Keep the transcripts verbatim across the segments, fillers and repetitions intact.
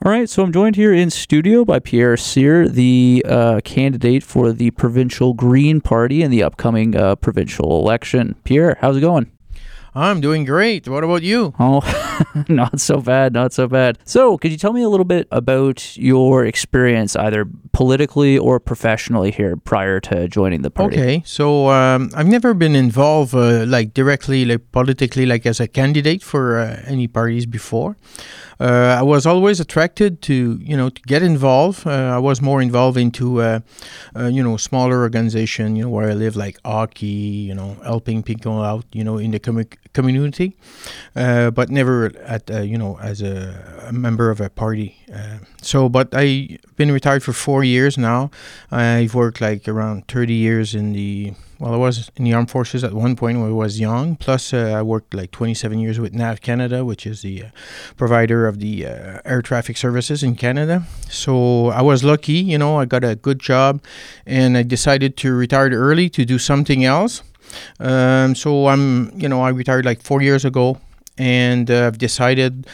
All right, so I'm joined here in studio by Pierre Cyr, the uh, candidate for the Provincial Green Party in the upcoming uh, provincial election. Pierre, how's it going? I'm doing great. What about you? Oh, not so bad, not so bad. So, could you tell me a little bit about your experience, either politically or professionally here prior to joining the party? Okay, so um, I've never been involved uh, like directly, like politically, like as a candidate for uh, any parties before. Uh, I was always attracted to, you know, to get involved. Uh, I was more involved into, uh, uh, you know, smaller organization, you know, where I live, like hockey, you know, helping people out, you know, in the com- community, uh, but never at, uh, you know, as a, a member of a party. Uh, so, but I've been retired for four years now. I've worked like around thirty years in the, well, I was in the armed forces at one point when I was young. Plus, uh, I worked like twenty-seven years with Nav Canada, which is the uh, provider of the uh, air traffic services in Canada. So I was lucky, you know, I got a good job, and I decided to retire early to do something else. Um, so I'm, you know, I retired like four years ago, and uh, I've decided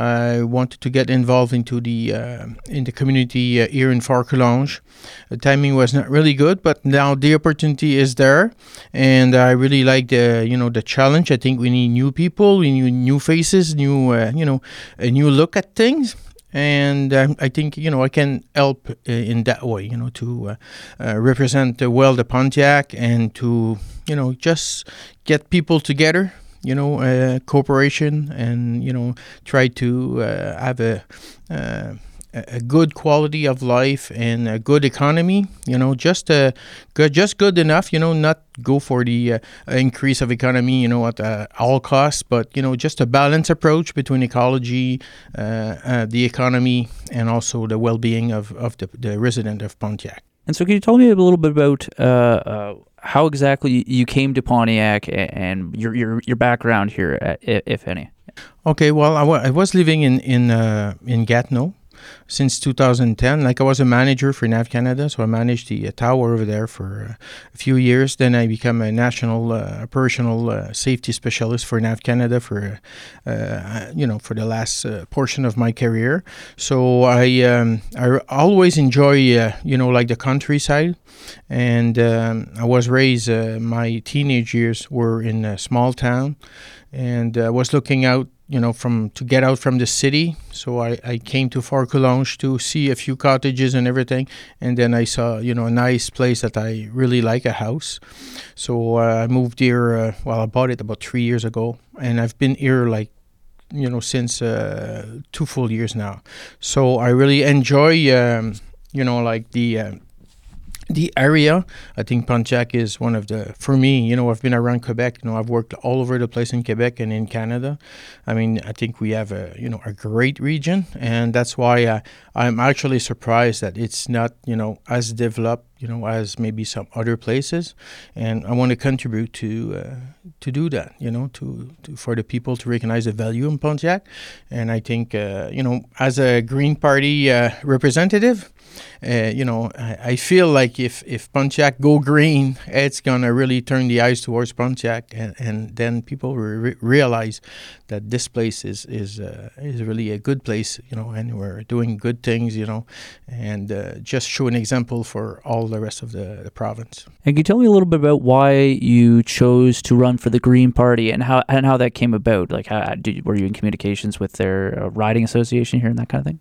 I wanted to get involved into the uh, in the community uh, here in Fort-Collonges. The timing was not really good, but now the opportunity is there, and I really like the you know the challenge. I think we need new people, we need new faces, new uh, you know a new look at things. And um, I think, you know, I can help uh, in that way, you know, to uh, uh, represent uh, well the Pontiac and to, you know, just get people together, you know, uh, cooperation and, you know, try to uh, have a, uh, a good quality of life and a good economy, you know, just uh, good, just good enough, you know, not go for the uh, increase of economy, you know, at uh, all costs, but, you know, just a balanced approach between ecology, uh, uh, the economy, and also the well-being of, of the, the resident of Pontiac. And so can you tell me a little bit about uh, uh, how exactly you came to Pontiac and your your, your background here, at, if any? Okay, well, I, w- I was living in, in, uh, in Gatineau since two thousand ten. Like, I was a manager for Nav Canada, so I managed the uh, tower over there for uh, a few years. Then I became a national uh, operational uh, safety specialist for Nav Canada for, uh, you know, for the last uh, portion of my career. So I um, I always enjoy, uh, you know, like the countryside. And um, I was raised, uh, my teenage years were in a small town, and I uh, was looking out, you know, from to get out from the city. So I, I came to Fort-Collonges to see a few cottages and everything. And then I saw, you know, a nice place that I really like, a house. So uh, I moved here, uh, well, I bought it about three years ago. And I've been here like, you know, since uh, two full years now. So I really enjoy, um, you know, like the... Uh, The area. I think Pontiac is one of the, for me, you know, I've been around Quebec, you know, I've worked all over the place in Quebec and in Canada. I mean, I think we have a, you know, a great region, and that's why I, I'm actually surprised that it's not, you know, as developed, you know, as maybe some other places. And I want to contribute to uh, to do that, you know, to, to for the people to recognize the value in Pontiac. And I think, uh, you know, as a Green Party uh, representative, Uh, you know, I, I feel like if, if Pontiac go green, it's going to really turn the eyes towards Pontiac, and, and then people re- realize that this place is is uh, is really a good place, you know, and we're doing good things, you know, and uh, just show an example for all the rest of the, the province. And can you tell me a little bit about why you chose to run for the Green Party and how and how that came about? Like, how, did, were you in communications with their uh, riding association here and that kind of thing?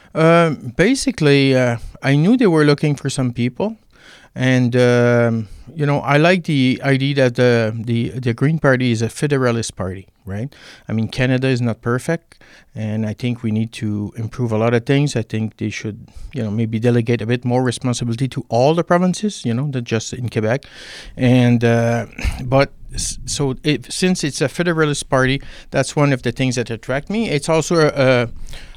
Um, basically, uh, I knew they were looking for some people, and um, you know, I like the idea that the, the the Green Party is a federalist party, right? I mean, Canada is not perfect, and I think we need to improve a lot of things. I think they should, you know, maybe delegate a bit more responsibility to all the provinces, you know, not just in Quebec, and uh, but. So it, since it's a federalist party, that's one of the things that attract me. It's also a, a,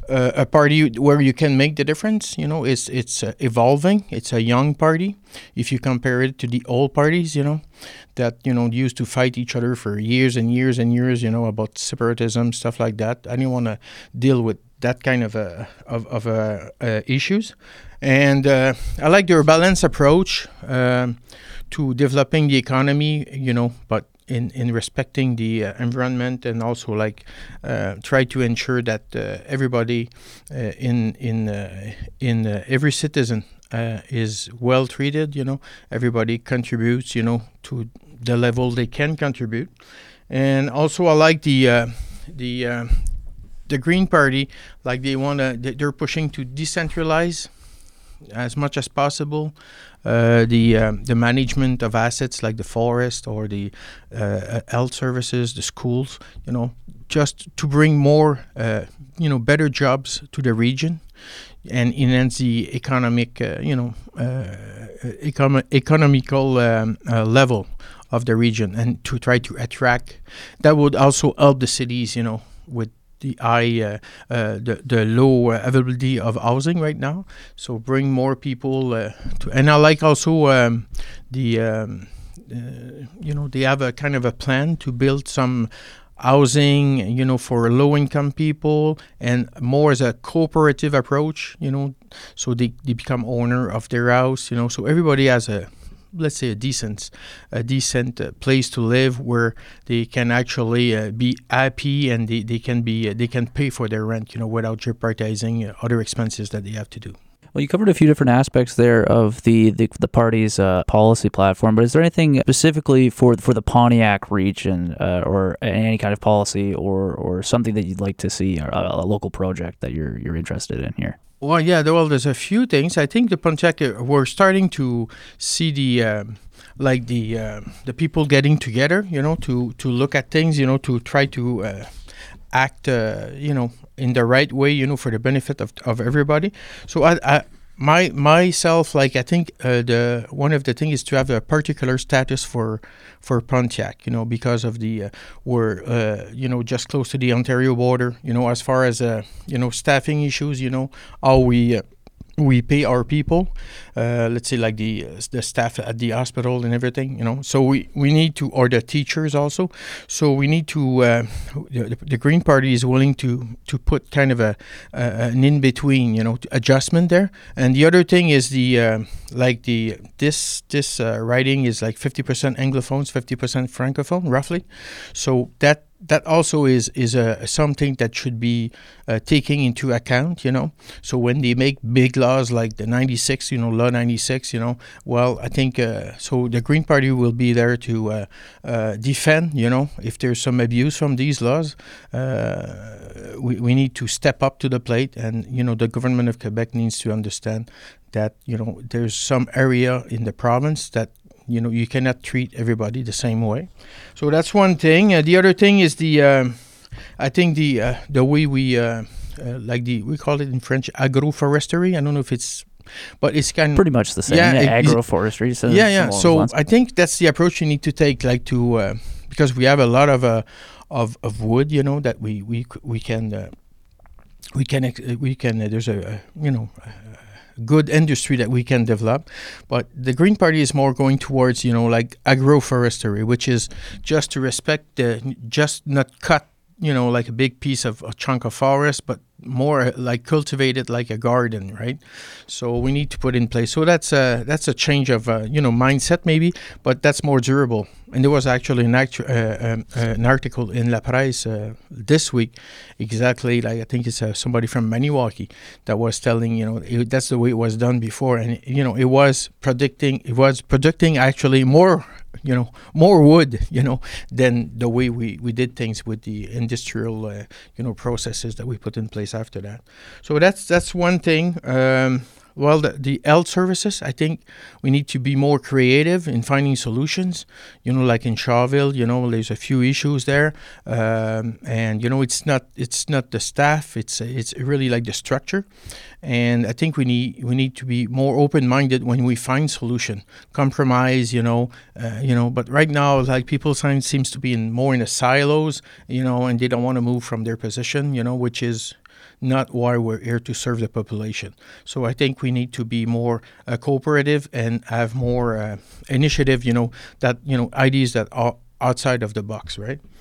a party where you can make the difference. You know, it's it's uh, evolving. It's a young party. If you compare it to the old parties, you know, that, you know, used to fight each other for years and years and years, you know, about separatism, stuff like that. I didn't want to deal with that kind of uh, of, of uh, uh, issues. And uh, I like their balanced approach um, to developing the economy, you know, but in in respecting the uh, environment, and also like uh, try to ensure that uh, everybody uh, in in uh, in uh, every citizen uh, is well treated. You know, everybody contributes, you know, to the level they can contribute. And also I like the uh, the uh, the Green Party, like they want to, they're pushing to decentralize as much as possible uh, the um, the management of assets like the forest or the uh, health services, the schools, you know, just to bring more, uh, you know, better jobs to the region and enhance the economic, uh, you know, uh, econ- economical um, uh, level of the region, and to try to attract. That would also help the cities, you know, with the high, uh, uh, the the low uh, availability of housing right now. So bring more people uh, to, and I like also um, the, um, uh, you know, they have a kind of a plan to build some housing, you know, for low-income people, and more as a cooperative approach, you know, so they, they become owner of their house, you know, so everybody has a, let's say, a decent, a decent uh, place to live where they can actually uh, be happy, and they, they can be uh, they can pay for their rent, you know, without jeopardizing uh, other expenses that they have to do. Well, you covered a few different aspects there of the the, the party's uh, policy platform, but is there anything specifically for for the Pontiac region, uh, or any kind of policy, or or something that you'd like to see, or a, a local project that you're you're interested in here? Well, yeah, well, there's a few things. I think the Pontiac, uh, we're starting to see the, um, like the uh, the people getting together, you know, to, to look at things, you know, to try to uh, act, uh, you know, in the right way, you know, for the benefit of of everybody. So I, I my myself, like I think uh, the one of the things is to have a particular status for for Pontiac, you know, because of the uh, we're uh, you know, just close to the Ontario border, you know, as far as uh, you know, staffing issues, you know, how we uh, we pay our people, uh, let's say like the uh, the staff at the hospital and everything, you know. So we, we need to, or the teachers also. So we need to. Uh, the, the Green Party is willing to to put kind of a uh, an in between, you know, adjustment there. And the other thing is the uh, like the this this uh, writing is like fifty percent Anglophones, fifty percent Francophone, roughly. So that. That also is is a something that should be uh, taken into account, you know. So when they make big laws like the ninety-six, you know, Law ninety-six, you know, well, I think uh, so. The Green Party will be there to uh, uh, defend, you know, if there's some abuse from these laws. Uh, we we need to step up to the plate, and you know, the government of Quebec needs to understand that, you know, there's some area in the province that, you know, you cannot treat everybody the same way. So that's one thing. Uh, the other thing is the, uh, I think the uh, the way we, uh, uh, like the, we call it in French, agroforestry. I don't know if it's, but it's kind of... Pretty much the same, yeah, yeah, agroforestry. So yeah, yeah. So I think that's the approach you need to take, like to, uh, because we have a lot of uh, of, of wood, you know, that we, we, we can, uh, we can, we can, uh, there's a, uh, you know, uh, good industry that we can develop. But the Green Party is more going towards, you know, like agroforestry, which is just to respect the, just not cut, you know, like a big piece of a chunk of forest, but more like cultivate it like a garden, right? So we need to put in place. So that's a, that's a change of, uh, you know, mindset maybe, but that's more durable. And there was actually an, actu- uh, um, uh, an article in La Presse uh, this week, exactly, like I think it's uh, somebody from Maniwaki that was telling, you know, it, that's the way it was done before. And, you know, it was predicting, it was predicting actually more, you know, more wood, you know, than the way we, we did things with the industrial, uh, you know, processes that we put in place after that. So that's that's one thing. Um, well, the, the health services, I think we need to be more creative in finding solutions. You know, like in Shawville, you know, there's a few issues there, um, and you know, it's not it's not the staff, it's it's really like the structure. And I think we need we need to be more open-minded when we find solution, compromise, you know, uh, you know. But right now, like people seem seems to be in more in the silos, you know, and they don't want to move from their position, you know, which is not why we're here to serve the population. So I think we need to be more uh, cooperative and have more uh, initiative, you know, that, you know, ideas that are outside of the box, right?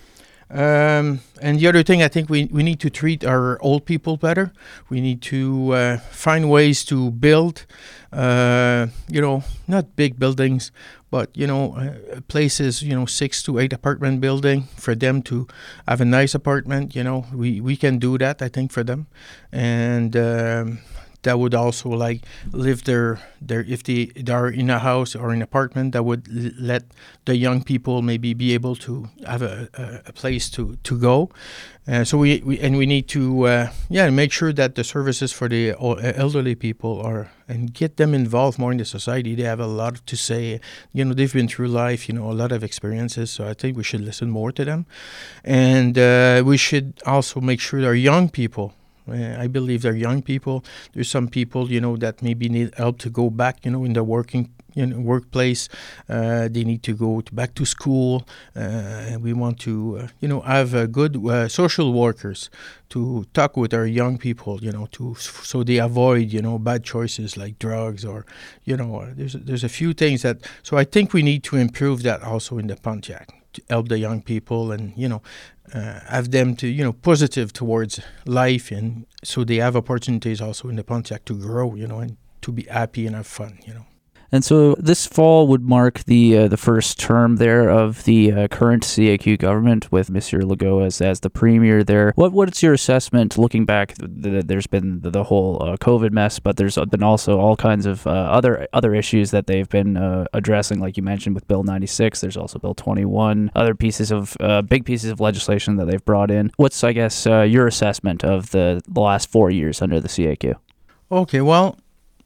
Um, and the other thing, I think we, we need to treat our old people better. We need to uh, find ways to build, uh, you know, not big buildings, but, you know, uh, places, you know, six to eight apartment building for them to have a nice apartment. You know, we, we can do that, I think, for them. And um, that would also like live their, their if they, they are in a house or an apartment, that would l- let the young people maybe be able to have a, a, a place to, to go. Uh, so we, we and we need to uh, yeah make sure that the services for the elderly people are, and get them involved more in the society. They have a lot to say. You know, they've been through life, you know, a lot of experiences. So I think we should listen more to them. And uh, we should also make sure our young people, Uh, I believe they're young people. There's some people, you know, that maybe need help to go back, you know, in the working, you know, workplace. Uh, they need to go to back to school. Uh, we want to, uh, you know, have uh, good uh, social workers to talk with our young people, you know, to so they avoid, you know, bad choices like drugs or, you know, uh, there's there's a few things that. So I think we need to improve that also in the Pontiac, to help the young people and, you know, uh, have them to, you know, positive towards life, and so they have opportunities also in the Pontiac to grow, you know, and to be happy and have fun, you know. And so this fall would mark the uh, the first term there of the uh, current C A Q government with Monsieur Legault as, as the premier there. What What's your assessment looking back? Th- there's been the, the whole uh, COVID mess, but there's been also all kinds of uh, other other issues that they've been uh, addressing, like you mentioned with Bill ninety-six. There's also Bill twenty-one, other pieces of uh, big pieces of legislation that they've brought in. What's, I guess, uh, your assessment of the, the last four years under the C A Q? Okay, well,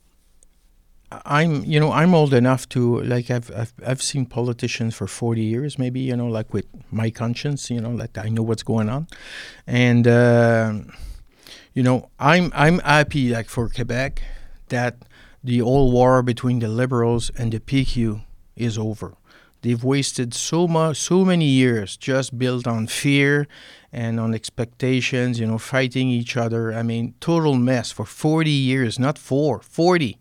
I'm, you know, I'm old enough to, like, I've, I've, I've seen politicians for forty years, maybe, you know, like with my conscience, you know, like I know what's going on. And, uh, you know, I'm, I'm happy, like, for Quebec, that the old war between the Liberals and the P Q is over. They've wasted so much, so many years just built on fear and on expectations, you know, fighting each other. I mean, total mess for forty years, not four, forty.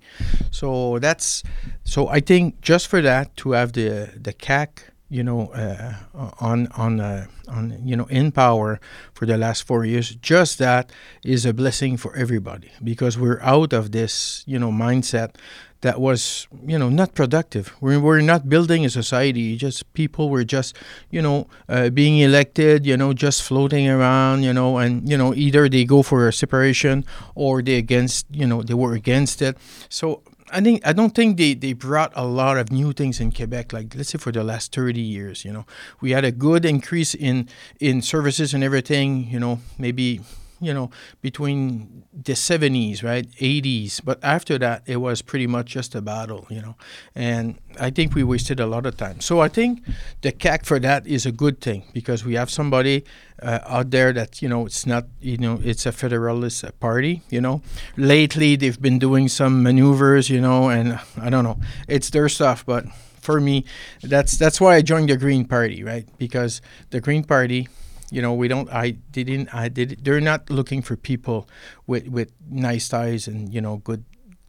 So that's, so I think just for that, to have the the C A Q, you know, uh, on on uh, on you know in power for the last four years, just that is a blessing for everybody, because we're out of this, you know, mindset that was, you know, not productive. We're, we're not building a society. Just people were just, you know, uh, being elected, you know, just floating around, you know, and, you know, either they go for a separation or they against, you know, they were against it. So I think I don't think they, they brought a lot of new things in Quebec, like, let's say, for the last thirty years, you know. We had a good increase in, in services and everything, you know, maybe, you know, between the seventies, right, eighties. But after that, it was pretty much just a battle, you know. And I think we wasted a lot of time. So I think the C A Q for that is a good thing, because we have somebody uh, out there that, you know, it's not, you know, it's a federalist party, you know. Lately, they've been doing some maneuvers, you know, and I don't know. It's their stuff, but for me, that's that's why I joined the Green Party, right? Because the Green Party, you know, we don't, I didn't, I did, they're not looking for people with, with nice ties and, you know, good,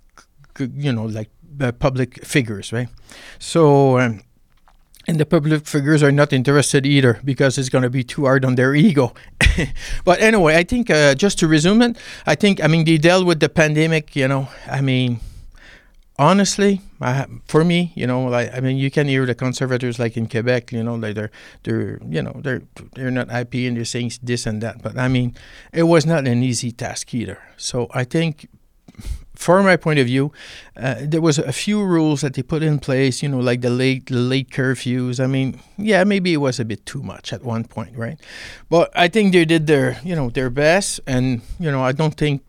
good you know, like uh, public figures, right? So, um, and the public figures are not interested either, because it's going to be too hard on their ego. But anyway, I think, uh, just to resume it, I think, I mean, they dealt with the pandemic, you know, I mean, honestly, I, for me, you know, like, I mean, you can hear the conservators, like in Quebec, you know, like they're, they're, you know, they're, they're not happy and they're saying this and that. But I mean, it was not an easy task either. So I think, from my point of view, uh, there was a few rules that they put in place, you know, like the late, the late curfews. I mean, yeah, maybe it was a bit too much at one point, right? But I think they did their, you know, their best, and, you know, I don't think.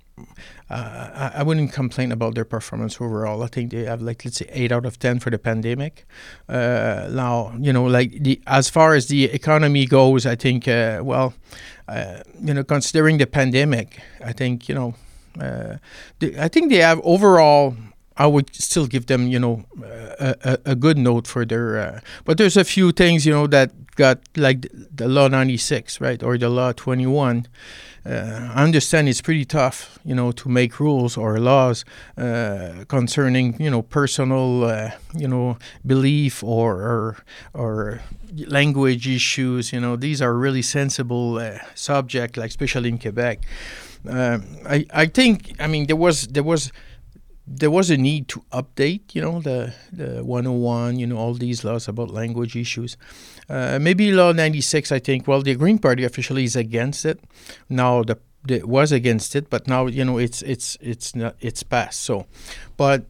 Uh, I, I wouldn't complain about their performance overall. I think they have, like, let's say, eight out of ten for the pandemic. Uh, now, you know, like, the as far as the economy goes, I think, uh, well, uh, you know, considering the pandemic, I think, you know, uh, the, I think they have overall. I would still give them, you know, a, a, a good note for their. Uh, but there's a few things, you know, that got, like the, the Law ninety-six, right, or the Law twenty-one. uh, I understand it's pretty tough, you know, to make rules or laws uh, concerning, you know, personal, uh, you know, belief or, or or language issues. You know, these are really sensible uh, subject, like especially in Quebec. Um, I I think I mean there was there was. There was a need to update, you know, the, the one oh one, you know, all these laws about language issues. Uh, maybe Law ninety-six, I think, well, the Green Party officially is against it. Now, the, the was against it, but now, you know, it's it's it's not it's passed. So, but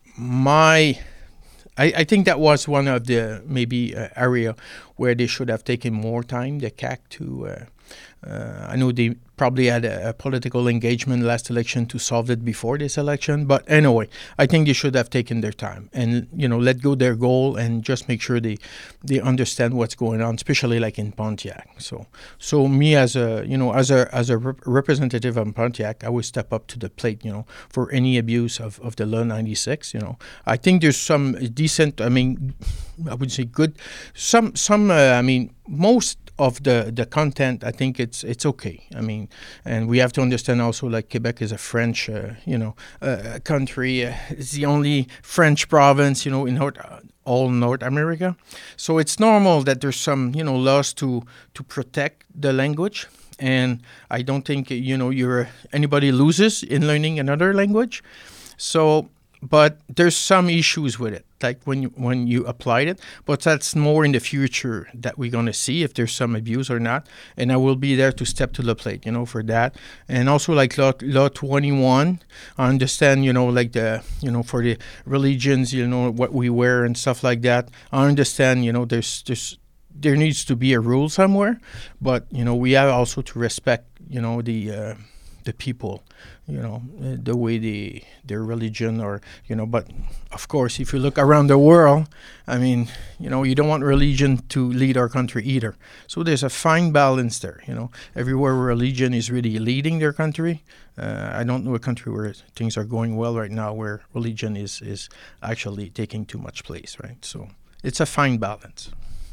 my, I, I think that was one of the maybe uh, area where they should have taken more time, the C A C, to. Uh, Uh, I know they probably had a, a political engagement last election to solve it before this election, but anyway, I think they should have taken their time and, you know, let go their goal and just make sure they they understand what's going on, especially like in Pontiac. So, so me as a you know as a as a rep- representative of Pontiac, I would step up to the plate, you know, for any abuse of, of the Law ninety-six. You know, I think there's some decent. I mean, I would say good. Some some. Uh, I mean, most. Of the, the content, I think it's it's okay. I mean, and we have to understand also, like Quebec is a French, uh, you know, uh, country. Uh, it's the only French province, you know, in North, uh, all North America. So it's normal that there's some, you know, laws to to protect the language. And I don't think, you know, you're anybody loses in learning another language. So. But there's some issues with it, like when you, when you applied it. But that's more in the future that we're going to see if there's some abuse or not. And I will be there to step to the plate, you know, for that. And also like law, law twenty-one, I understand, you know, like the, you know, for the religions, you know, what we wear and stuff like that. I understand, you know, there's there's there needs to be a rule somewhere. But, you know, we have also to respect, you know, the... Uh, the people, you know, the way they, their religion or, you know, but of course, if you look around the world, I mean, you know, you don't want religion to lead our country either. So there's a fine balance there, you know, everywhere religion is really leading their country. Uh, I don't know a country where things are going well right now where religion is, is actually taking too much place, right? So it's a fine balance.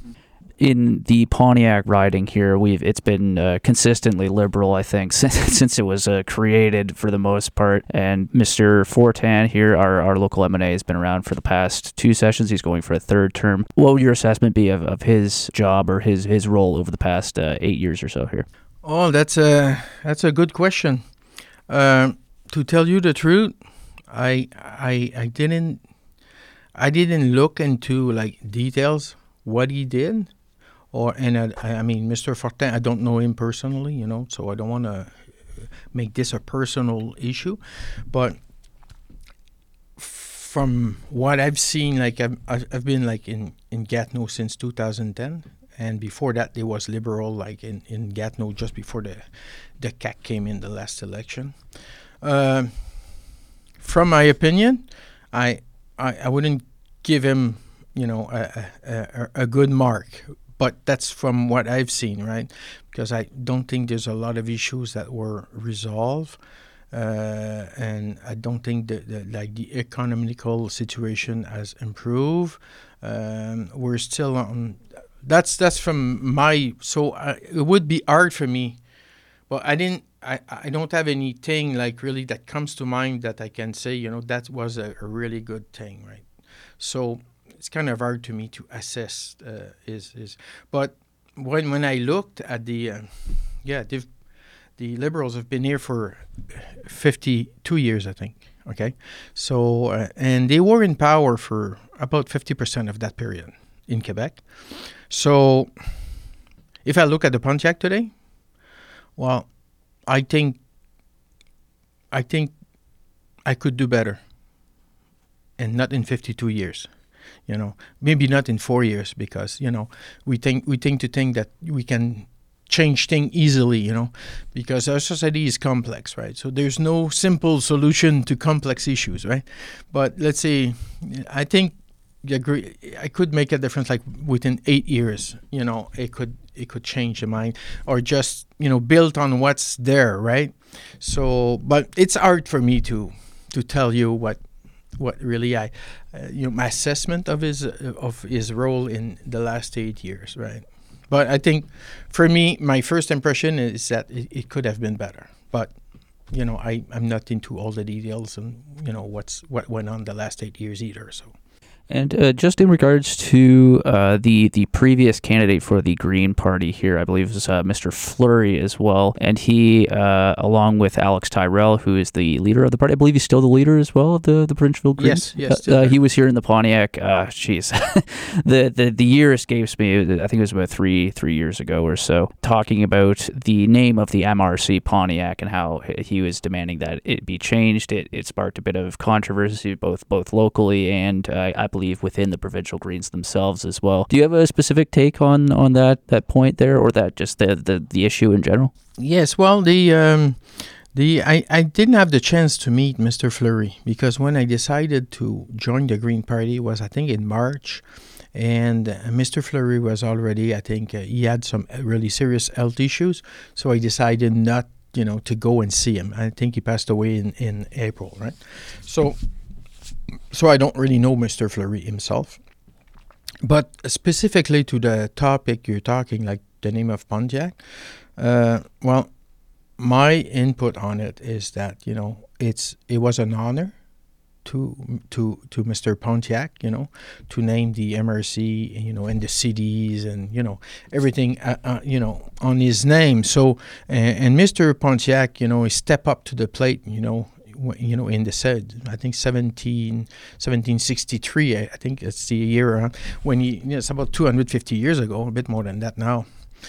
In the Pontiac riding here, we've it's been uh, consistently liberal, I think, since, since it was uh, created for the most part. And Mister Fortin here, our, our local M N A, has been around for the past two sessions. He's going for a third term. What would your assessment be of, of his job or his, his role over the past uh, eight years or so here? Oh, that's a that's a good question. Uh, to tell you the truth, I I I didn't I didn't look into like details what he did. Or and I, I mean, Mister Fortin, I don't know him personally, you know, so I don't want to make this a personal issue. But from what I've seen, like I've, I've been like in, in Gatineau since two thousand ten. And before that, there was liberal, like in, in Gatineau, just before the, the C A C came in the last election. Uh, from my opinion, I, I I wouldn't give him, you know, a, a, a good mark. But that's from what I've seen, right? Because I don't think there's a lot of issues that were resolved. Uh, and I don't think that, that like the economical situation has improved. Um, we're still on. That's that's from my. So I, it would be hard for me, but I didn't. I, I don't have anything like really that comes to mind that I can say. You know, that was a, a really good thing, right? So it's kind of hard to me to assess. Uh, is is but when when I looked at the, uh, yeah, they've. The Liberals have been here for fifty-two years, I think. Okay, so uh, and they were in power for about fifty percent of that period in Quebec. So if I look at the Pontiac today, well, I think I think I could do better, and not in fifty-two years. You know, maybe not in four years because you know we think we think to think that we can change things easily, you know, because our society is complex, right? So there's no simple solution to complex issues, right? But let's say, I think agree, I could make a difference, like within eight years, you know, it could it could change the mind, or just you know build on what's there, right? So, but it's hard for me to to tell you what what really I, uh, you know, my assessment of his uh, of his role in the last eight years, right? But I think, for me, my first impression is that it, it could have been better. But you know, I I'm not into all the details and you know what's what went on the last eight years either. So. And uh, just in regards to uh, the the previous candidate for the Green Party here, I believe was uh, Mister Fleury as well, and he, uh, along with Alex Tyrell, who is the leader of the party, I believe he's still the leader as well of the the Provincial Greens. Yes, yes. Uh, uh, he was here in the Pontiac. Uh, jeez, the, the the year escapes me. I think it was about three three years ago or so, talking about the name of the M R C Pontiac and how he was demanding that it be changed. It it sparked a bit of controversy both both locally and uh, I believe within the Provincial Greens themselves as well. Do you have a specific take on, on that, that point there, or that just the, the, the issue in general? Yes, well, the um, the I, I didn't have the chance to meet Mister Fleury because when I decided to join the Green Party was, I think, in March, and uh, Mister Fleury was already, I think, uh, he had some really serious health issues, so I decided not, you know, to go and see him. I think he passed away in, in April, right? So... So I don't really know Mister Fleury himself. But specifically to the topic you're talking, like the name of Pontiac, uh, well, my input on it is that, you know, it's it was an honor to to to Mister Pontiac, you know, to name the M R C, you know, and the cities and, you know, everything, uh, uh, you know, on his name. So, and, and Mister Pontiac, you know, he stepped up to the plate, you know, you know, in the said, I think seventeen, seventeen sixty-three, I, I think it's the year uh, when he, you know, it's about two hundred fifty years ago, a bit more than that now.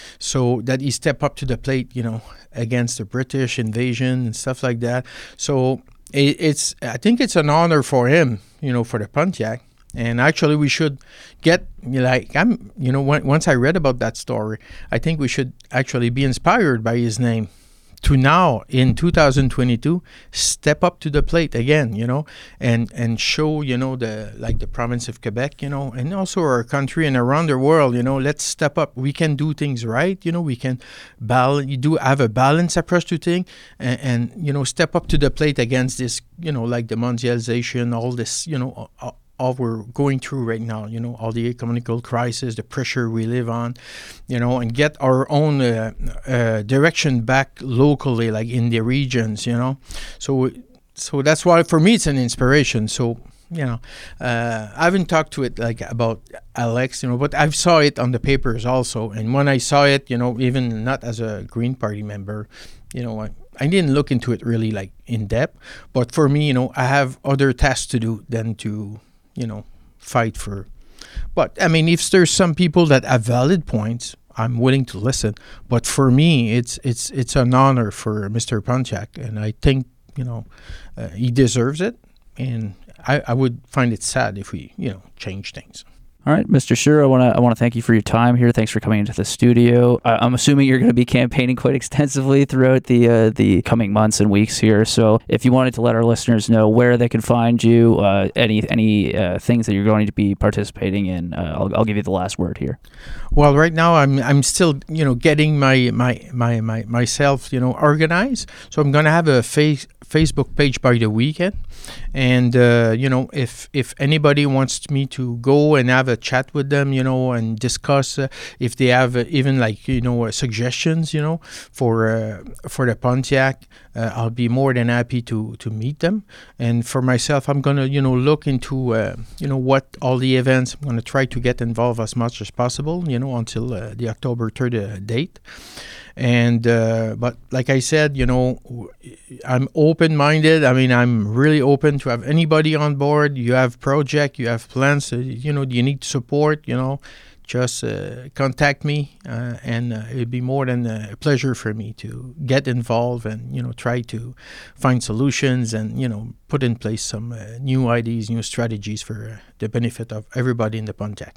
So that he stepped up to the plate, you know, against the British invasion and stuff like that. So it, it's, I think it's an honor for him, you know, for the Pontiac. And actually, we should get, like, I'm, you know, when, once I read about that story, I think we should actually be inspired by his name to now, in two thousand twenty-two, step up to the plate again, you know, and, and show, you know, the, like the province of Quebec, you know, and also our country and around the world, you know, let's step up. We can do things right, you know, we can balance, you do have a balanced approach to things and, and, you know, step up to the plate against this, you know, like the mondialization, all this, you know, all, all we're going through right now, you know, all the economical crisis, the pressure we live on, you know, and get our own uh, uh, direction back locally, like in the regions, you know. So, so that's why for me it's an inspiration. So, you know, uh, I haven't talked to it like about Alex, you know, but I saw it on the papers also. And when I saw it, you know, even not as a Green Party member, you know, I, I didn't look into it really like in depth. But for me, you know, I have other tasks to do than to, you know, fight for. But I mean, if there's some people that have valid points, I'm willing to listen. But for me, it's it's it's an honor for Mister Pontiac, and I think, you know, uh, he deserves it. And I, I would find it sad if we, you know, change things. All right, Mister Scheer, I want to I want to thank you for your time here. Thanks for coming into the studio. I, I'm assuming you're going to be campaigning quite extensively throughout the uh, the coming months and weeks here. So, if you wanted to let our listeners know where they can find you, uh, any any uh, things that you're going to be participating in, uh, I'll, I'll give you the last word here. Well, right now I'm I'm still, you know, getting my my my, my myself, you know, organized. So I'm going to have a face Facebook page by the weekend. And, uh, you know, if if anybody wants me to go and have a chat with them, you know, and discuss uh, if they have uh, even like, you know, uh, suggestions, you know, for uh, for the Pontiac, uh, I'll be more than happy to, to meet them. And for myself, I'm going to, you know, look into, uh, you know, what all the events. I'm going to try to get involved as much as possible, you know, until uh, the October third uh, date. And uh, but like I said, you know, I'm open-minded. I mean, I'm really open to have anybody on board. You have project, you have plans, uh, you know, you need support, you know, just uh, contact me, uh, and uh, it'd be more than a pleasure for me to get involved and, you know, try to find solutions and, you know, put in place some uh, new ideas, new strategies for uh, the benefit of everybody in the Pontiac.